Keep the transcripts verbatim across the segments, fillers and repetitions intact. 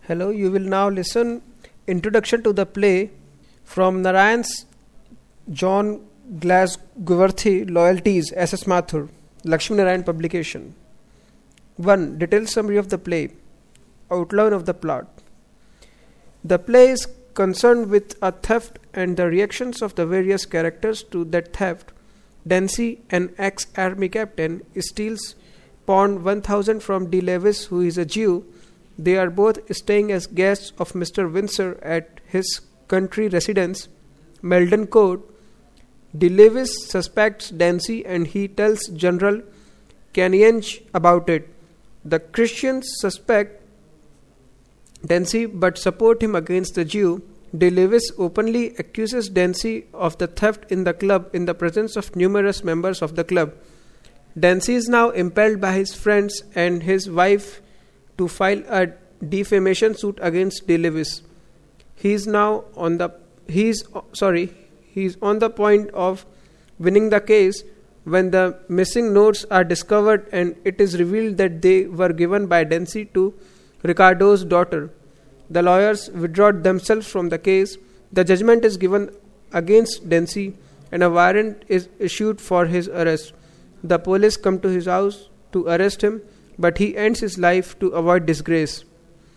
Hello, you will now listen Introduction to the play from Narayan's John Galsworthy Loyalties S S Mathur, Lakshmi Narayan publication. one. Detailed summary of the play. Outline of the plot. The play is concerned with a theft and the reactions of the various characters to that theft. Dancy, an ex-army captain, steals pawned one thousand from D. Lewis, who is a Jew. They are both staying as guests of Mister Windsor at his country residence, Meldon Court. D. Lewis suspects Dancy and he tells General Canyonge about it. The Christians suspect Dancy but support him against the Jew. De Lewis openly accuses Dancy of the theft in the club in the presence of numerous members of the club. Dancy is now impelled by his friends and his wife to file a defamation suit against De Lewis. He is now on the he is sorry he is on the point of winning the case when the missing notes are discovered and it is revealed that they were given by Dancy to Ricardo's daughter. The lawyers withdraw themselves from the case. The judgment is given against Dancy and a warrant is issued for his arrest. The police come to his house to arrest him, but he ends his life to avoid disgrace.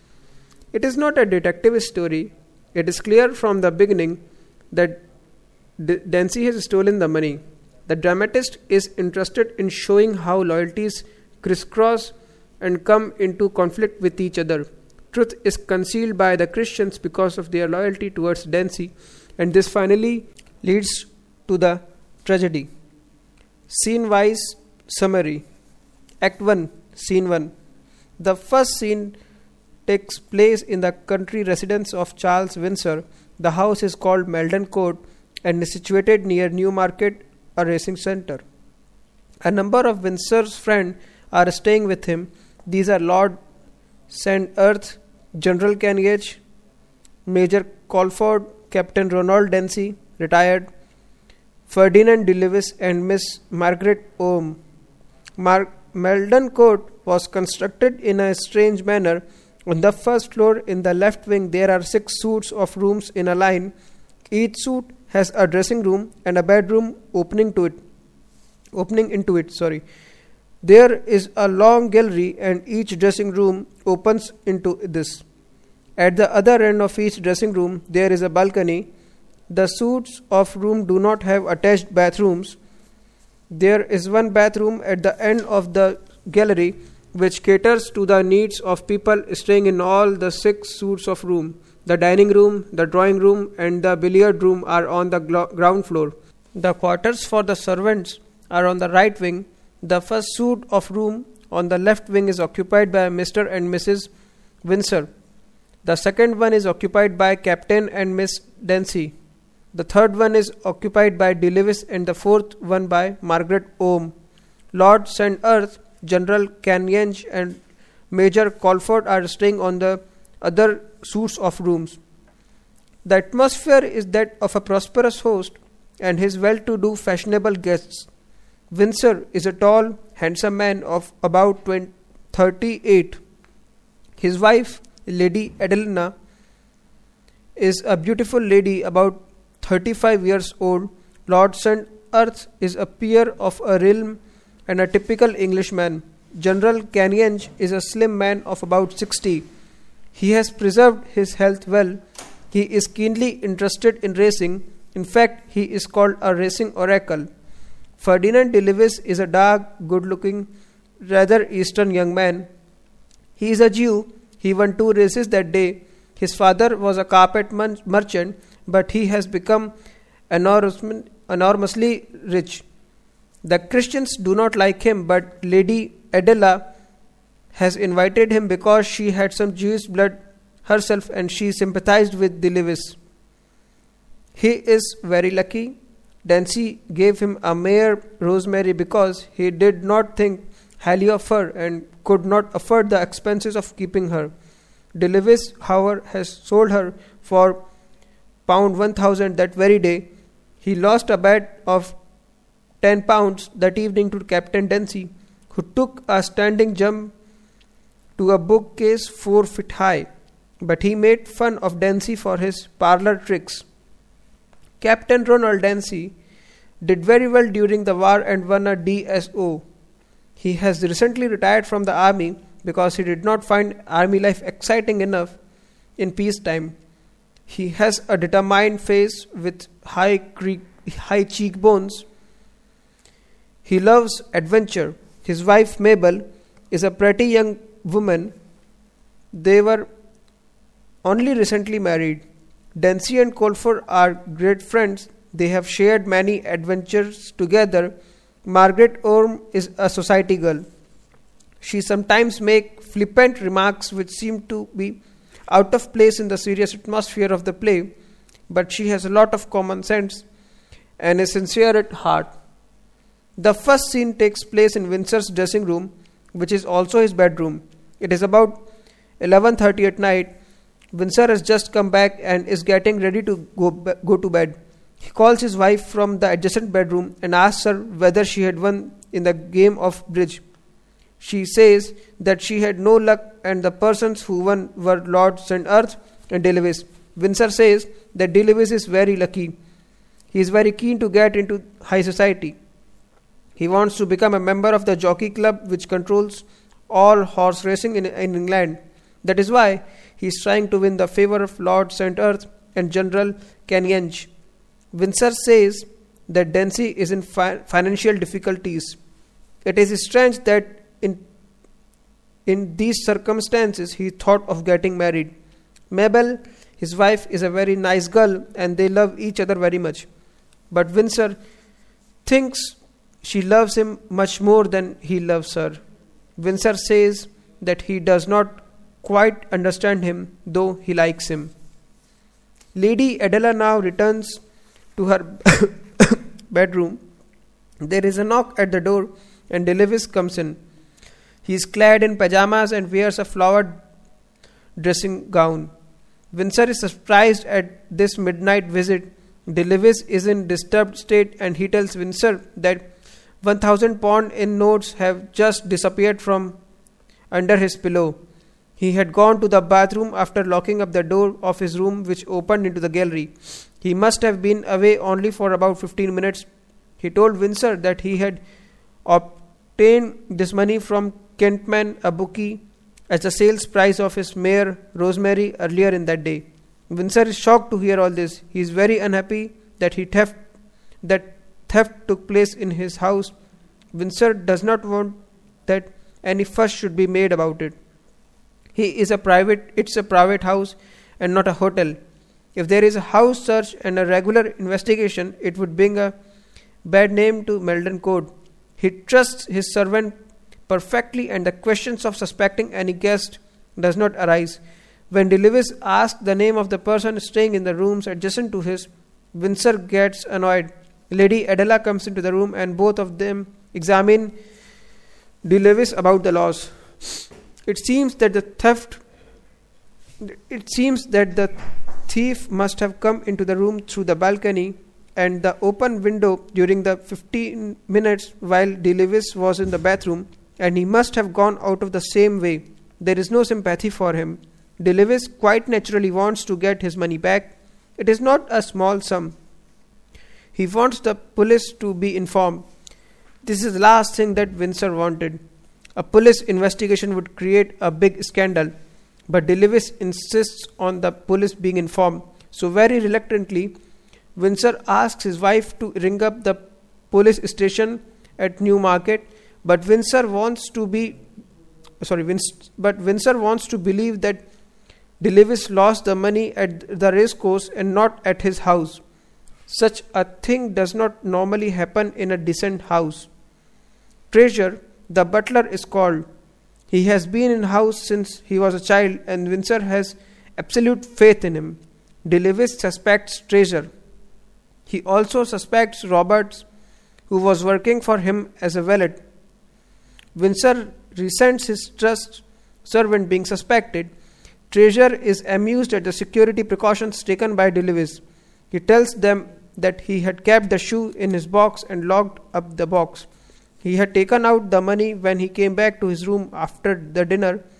It is not a detective story. It is clear from the beginning that D- Dancy has stolen the money. The dramatist is interested in showing how loyalties crisscross and come into conflict with each other. Truth is concealed by the Christians because of their loyalty towards Dancy, and this finally leads to the tragedy. Scene-wise summary. Act one, Scene one. The first scene takes place in the country residence of Charles Windsor. The house is called Meldon Court and is situated near Newmarket, a racing centre. A number of Windsor's friends are staying with him. These are Lord Saint Earth, General Canyonge, Major Colford, Captain Ronald Dancy, retired, Ferdinand De Lewis and Miss Margaret Ohm. Mar- Meldon Court was constructed in a strange manner. On the first floor in the left wing there are six suites of rooms in a line. Each suite has a dressing room and a bedroom opening to it. Opening into it, sorry. There is a long gallery and each dressing room opens into this. At the other end of each dressing room there is a balcony. The suites of rooms do not have attached bathrooms. There is one bathroom at the end of the gallery which caters to the needs of people staying in all the six suites of rooms. The dining room, the drawing room and the billiard room are on the glo- ground floor. The quarters for the servants are on the right wing. The first suite of room on the left wing is occupied by Mister and Missus Windsor. The second one is occupied by Captain and Miss Dancy. The third one is occupied by De Lewis and the fourth one by Margaret Ohm. Lord Saint Earth, General Canyonge and Major Colford are staying on the other suites of rooms. The atmosphere is that of a prosperous host and his well-to-do fashionable guests. Windsor is a tall, handsome man of about thirty-eight. His wife, Lady Adelina, is a beautiful lady about thirty-five years old. Lord Saint Earth is a peer of a realm and a typical Englishman. General Canyonge is a slim man of about sixty. He has preserved his health well. He is keenly interested in racing. In fact, he is called a racing oracle. Ferdinand De Lewis is a dark, good-looking, rather Eastern young man. He is a Jew. He won two races that day. His father was a carpet man- merchant, but he has become enormous, enormously rich. The Christians do not like him, but Lady Adela has invited him because she had some Jewish blood herself and she sympathized with De Lewis. He is very lucky. Dancy gave him a mare, Rosemary, because he did not think highly of her and could not afford the expenses of keeping her. De Lewis, however, has sold her for pound one thousand that very day. He lost a bet of ten pounds that evening to Captain Dancy, who took a standing jump to a bookcase four feet high. but he made fun of Dancy for his parlor tricks. Captain Ronald Dancy did very well during the war and won a D S O. He has recently retired from the army because he did not find army life exciting enough in peacetime. He has a determined face with high, cre- high cheekbones. He loves adventure. His wife Mabel is a pretty young woman. They were only recently married. Dancy and Colfer are great friends. They have shared many adventures together. Margaret Orme is a society girl. She sometimes makes flippant remarks which seem to be out of place in the serious atmosphere of the play, but she has a lot of common sense and is sincere at heart. The first scene takes place in Windsor's dressing room, which is also his bedroom. It is about eleven thirty at night. Windsor has just come back and is getting ready to go, go to bed. He calls his wife from the adjacent bedroom and asks her whether she had won in the game of bridge. She says that she had no luck and the persons who won were Lord Saint Earth and De Lewis. Windsor says that De Lewis is very lucky. He is very keen to get into high society. He wants to become a member of the Jockey Club, which controls all horse racing in, in England. That is why he is trying to win the favour of Lord Saint Earth and General Canyenge. Windsor says that Dancy is in fi- financial difficulties. It is strange that in in these circumstances he thought of getting married. Mabel, his wife, is a very nice girl and they love each other very much. But Windsor thinks she loves him much more than he loves her. Windsor says that he does not quite understand him, though he likes him. Lady Adela now returns to her bedroom. There is a knock at the door and De Lewis comes in. He is clad in pajamas and wears a flowered dressing gown. Windsor is surprised at this midnight visit. De Lewis is in disturbed state and he tells Windsor that one thousand pound in notes have just disappeared from under his pillow. He had gone to the bathroom after locking up the door of his room, which opened into the gallery. He must have been away only for about fifteen minutes. He told Windsor that he had obtained this money from Kentman, a bookie, as the sales price of his mare Rosemary earlier in that day. Windsor is shocked to hear all this. He is very unhappy that he theft that theft took place in his house. Windsor does not want that any fuss should be made about it. He is a private it's a private house and not a hotel. If there is a house search and a regular investigation, it would bring a bad name to Meldon Court. He trusts his servant perfectly and the questions of suspecting any guest does not arise. When De Lewis asks the name of the person staying in the rooms adjacent to his, Windsor gets annoyed. Lady Adela comes into the room and both of them examine De Lewis about the laws. It seems that the theft it seems that the thief must have come into the room through the balcony and the open window during the fifteen minutes while De Lewis was in the bathroom, and he must have gone out of the same way. There is no sympathy for him. De Lewis quite naturally wants to get his money back. It is not a small sum. He wants the police to be informed. This is the last thing that Windsor wanted. A police investigation would create a big scandal, but De Lewis insists on the police being informed. So very reluctantly, Windsor asks his wife to ring up the police station at Newmarket, but Windsor wants to be sorry, Winst, but Windsor wants to believe that De Lewis lost the money at the racecourse and not at his house. Such a thing does not normally happen in a decent house. Treasure, the butler, is called. He has been in house since he was a child, and Windsor has absolute faith in him. De Lewis suspects Treasure. He also suspects Roberts, who was working for him as a valet. Windsor resents his trust servant being suspected. Treasure is amused at the security precautions taken by De Lewis. He tells them that he had kept the shoe in his box and locked up the box. He had taken out the money when he came back to his room after the dinner,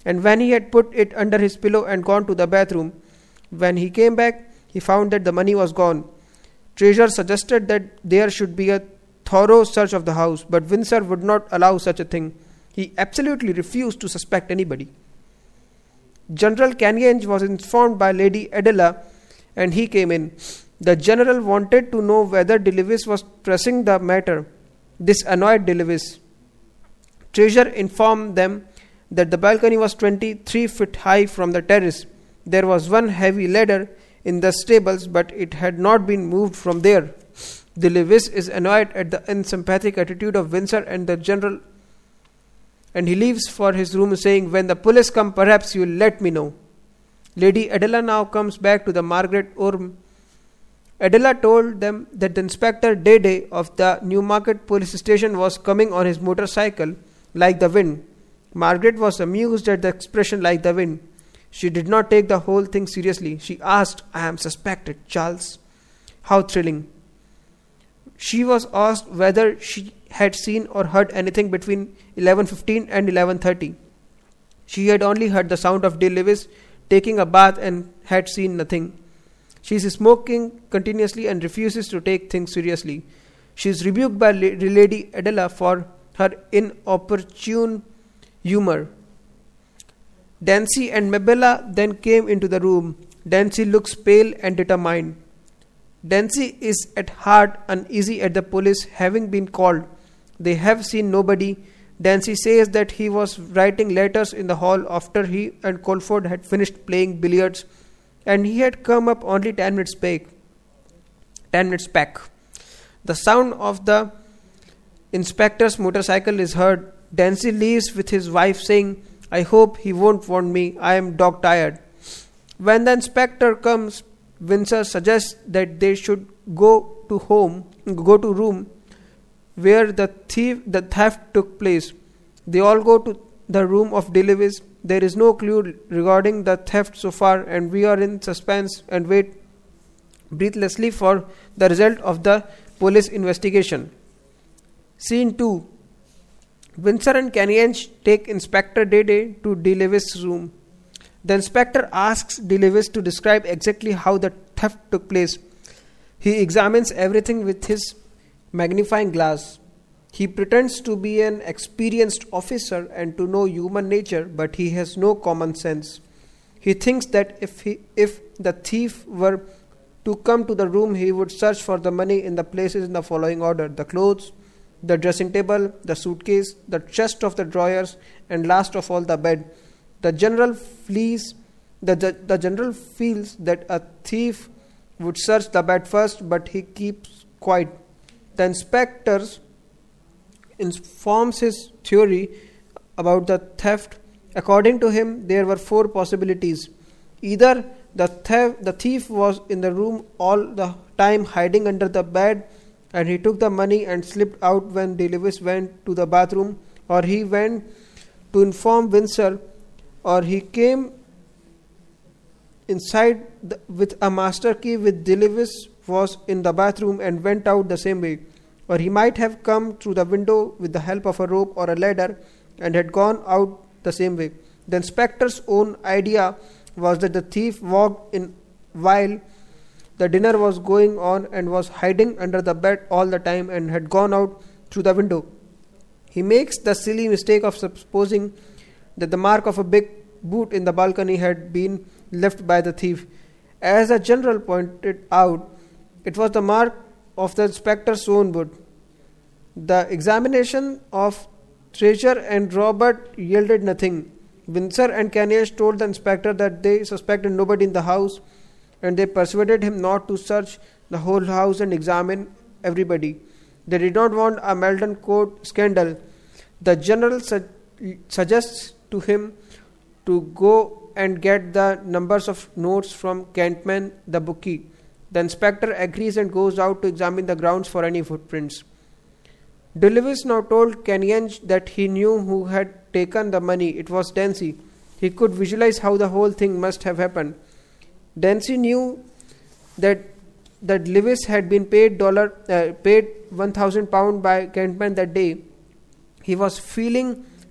and when he had put it under his pillow and gone to the bathroom, when he came back, he found that the money was gone. Treasurer suggested that there should be a thorough search of the house, but Windsor would not allow such a thing. He absolutely refused to suspect anybody. General Canyenge was informed by Lady Adela, and he came in. The general wanted to know whether De Lewis was pressing the matter. This annoyed De Lewis. Treasurer informed them that the balcony was twenty-three feet high from the terrace. There was one heavy ladder in the stables, but it had not been moved from there. De Lewis is annoyed at the unsympathetic attitude of Windsor and the general, and he leaves for his room saying, "When the police come, perhaps you will let me know." Lady Adela now comes back to the Margaret Orme. Adela told them that the Inspector Day-Day of the Newmarket police station was coming on his motorcycle like the wind. Margaret was amused at the expression "like the wind." She did not take the whole thing seriously. She asked, "I am suspected, Charles? How thrilling." She was asked whether she had seen or heard anything between eleven fifteen and eleven thirty. She had only heard the sound of De Lewis taking a bath and had seen nothing. She is smoking continuously and refuses to take things seriously. She is rebuked by Lady Adela for her inopportune humor. Dancy and Mabella then came into the room. Dancy looks pale and determined. Dancy is at heart uneasy at the police having been called. They have seen nobody. Dancy says that he was writing letters in the hall after he and Colford had finished playing billiards, and he had come up only ten minutes back. Ten minutes back. The sound of the inspector's motorcycle is heard. Dancy leaves with his wife saying, "I hope he won't want me. I am dog tired." When the inspector comes, Windsor suggests that they should go to home, go to room where the thief, the theft took place. They all go to the room of De Lewis. There is no clue regarding the theft so far, and we are in suspense and wait breathlessly for the result of the police investigation. Scene two. Windsor and Canyenge take Inspector Day-Day to De Lewis' room. The inspector asks De Lewis to describe exactly how the theft took place. He examines everything with his magnifying glass. He pretends to be an experienced officer and to know human nature, but he has no common sense. He thinks that if he, if the thief were to come to the room, he would search for the money in the places in the following order: the clothes, the dressing table, the suitcase, the chest of the drawers, and last of all the bed. The general flees. The, the, the general feels that a thief would search the bed first, but he keeps quiet. The inspector informs his theory about the theft. According to him, there were four possibilities. Either the theft, the thief was in the room all the time hiding under the bed, and he took the money and slipped out when De Lewis went to the bathroom, or he went to inform Windsor, or he came inside the, with a master key with De Lewis was in the bathroom and went out the same way, or he might have come through the window with the help of a rope or a ladder and had gone out the same way. The inspector's own idea was that the thief walked in while the dinner was going on and was hiding under the bed all the time and had gone out through the window. He makes the silly mistake of supposing that the mark of a big boot in the balcony had been left by the thief. As the general pointed out, it was the mark of the inspector's own boot. The examination of Treasurer and Robert yielded nothing. Windsor and Canyenge told the inspector that they suspected nobody in the house, and they persuaded him not to search the whole house and examine everybody. They did not want a Meldon Court scandal. The general su- suggests to him to go and get the numbers of notes from Cantman, the bookie. The inspector agrees and goes out to examine the grounds for any footprints. De Lewis now told Canyenge that he knew who had taken the money. It was Dancy. He could visualize how the whole thing must have happened. Dancy knew that that Lewis had been paid dollar uh, paid one thousand pound by Cantman that day. He was feeling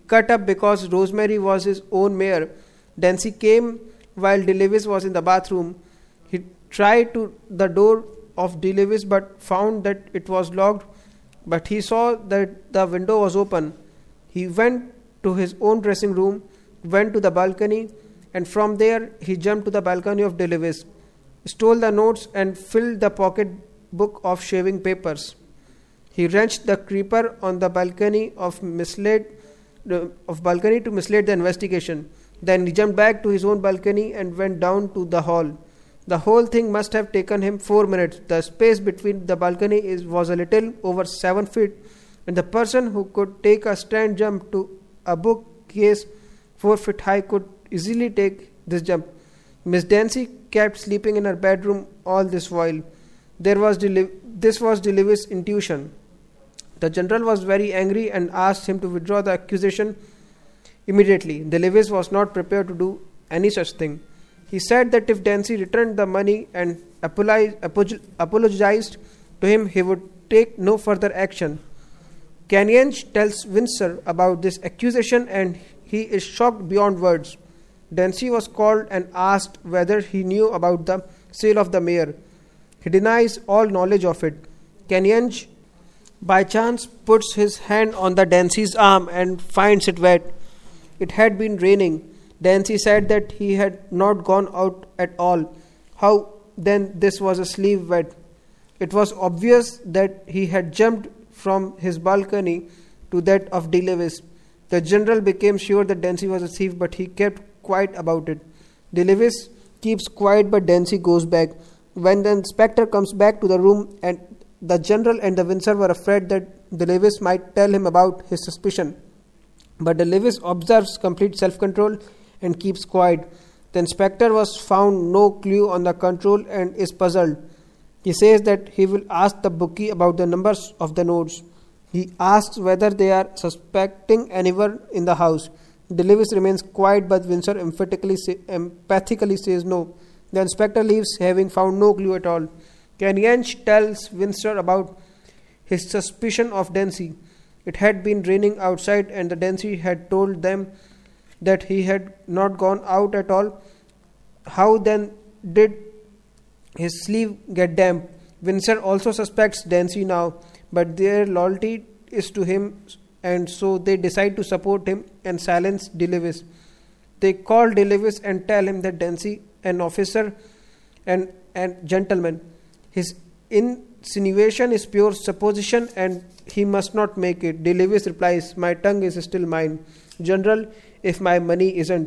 cut up because Rosemary was his own mare. Dancy came while DeLewis was in the bathroom. He tried to the door of DeLewis but found that it was locked, but he saw that the window was open. He went to his own dressing room, went to the balcony, and from there he jumped to the balcony of DeLewis, stole the notes and filled the pocket book of shaving papers. He wrenched the creeper on the balcony of misled uh, of balcony to mislead the investigation. Then he jumped back to his own balcony and went down to the hall. The whole thing must have taken him four minutes. The space between the balcony is, was a little over seven feet, and the person who could take a stand jump to a bookcase four feet high could easily take this jump. Miss Dancy kept sleeping in her bedroom all this while. There was deli- this was DeLewis' intuition. The general was very angry and asked him to withdraw the accusation immediately. DeLewis was not prepared to do any such thing. He said that if Dancy returned the money and apologized to him, he would take no further action. Kenyon tells Windsor about this accusation and he is shocked beyond words. Dancy was called and asked whether he knew about the sale of the mare. He denies all knowledge of it. Kenyon by chance puts his hand on the Dancy's arm and finds it wet. It had been raining. Dancy said that he had not gone out at all. How then this was a sleeve wet? It was obvious that he had jumped from his balcony to that of DeLewis. The general became sure that Dancy was a thief, but he kept quiet about it. DeLewis keeps quiet, but Dancy goes back. When the inspector comes back to the room, and the general and the Windsor were afraid that DeLewis might tell him about his suspicion. But DeLewis observes complete self-control and keeps quiet. The inspector was found no clue on the control and is puzzled. He says that he will ask the bookie about the numbers of the notes. He asks whether they are suspecting anyone in the house. DeLewis remains quiet, but Windsor emphatically, say, empathically says no. The inspector leaves, having found no clue at all. Kenyon tells Windsor about his suspicion of Dancy. It had been raining outside, and the Dancy had told them that he had not gone out at all. How then did his sleeve get damp? Windsor also suspects Dancy now, but their loyalty is to him, and so they decide to support him and silence DeLewis. They call DeLewis and tell him that Dancy, an officer and and gentleman. His insinuation is pure supposition and he must not make it. DeLewis replies, "My tongue is still mine, General, if my money isn't."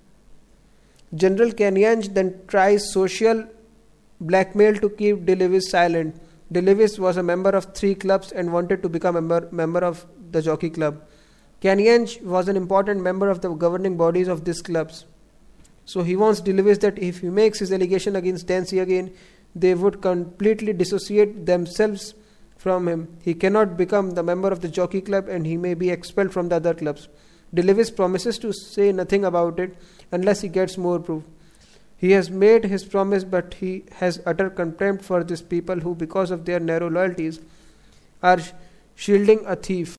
General Kenyon then tries social blackmail to keep DeLewis silent. DeLewis was a member of three clubs and wanted to become a member, member of the Jockey Club. Kenyon was an important member of the governing bodies of these clubs. So he wants DeLewis that if he makes his allegation against Dancy again, they would completely dissociate themselves from him. He cannot become the member of the Jockey Club and he may be expelled from the other clubs. DeLewis promises to say nothing about it unless he gets more proof. He has made his promise, but he has utter contempt for these people who, because of their narrow loyalties, are shielding a thief.